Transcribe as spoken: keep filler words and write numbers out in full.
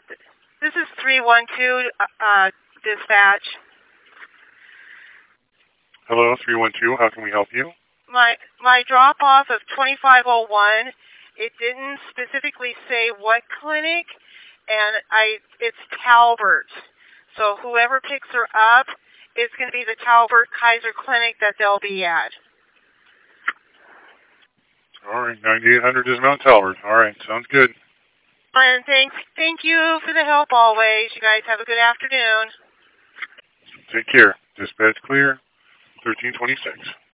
This is three one two, uh, dispatch. Hello, three one two. How can we help you? My my drop-off of twenty-five oh one, it didn't specifically say what clinic, and I it's Talbert. So whoever picks her up, it's going to be the Talbert Kaiser Clinic that they'll be at. All right, ninety-eight hundred is Mount Talbert. All right, sounds good. And thanks, thank you for the help always. You guys have a good afternoon. Take care. Dispatch clear. thirteen twenty-six.